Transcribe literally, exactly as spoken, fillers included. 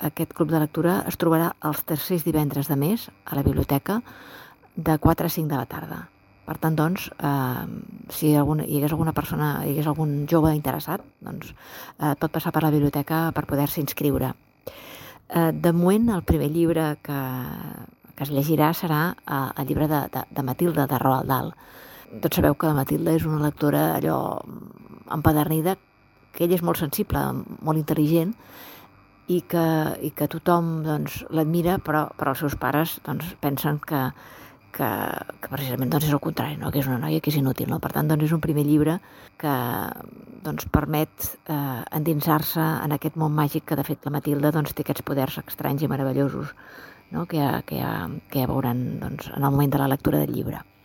aquest club de lectura es trobarà els tercers divendres de mes a la biblioteca de quatre a cinc de la tarda. Per tant, doncs, eh, si alguna, hi hagués alguna persona, hi hagués algun jove interessat, doncs eh, pot passar per la biblioteca per poder-se inscriure. Eh, de moment, el primer llibre que, que es llegirà serà eh, el llibre de, de, de Matilde, de Roald Dahl. Tots sabeu que la Matilde és una lectora allò empadernida, que ella és molt sensible, molt intel·ligent, i que, i que tothom doncs, l'admira, però, però els seus pares doncs, pensen que, que, que precisament doncs, és el contrari, no? Que és una noia que és inútil. No? Per tant, doncs, és un primer llibre que doncs, permet eh, endinsar-se en aquest món màgic que, de fet, la Matilde doncs, té aquests poders estranys i meravellosos, no? que, ja, que, ja, que ja veuran doncs, en el moment de la lectura del llibre.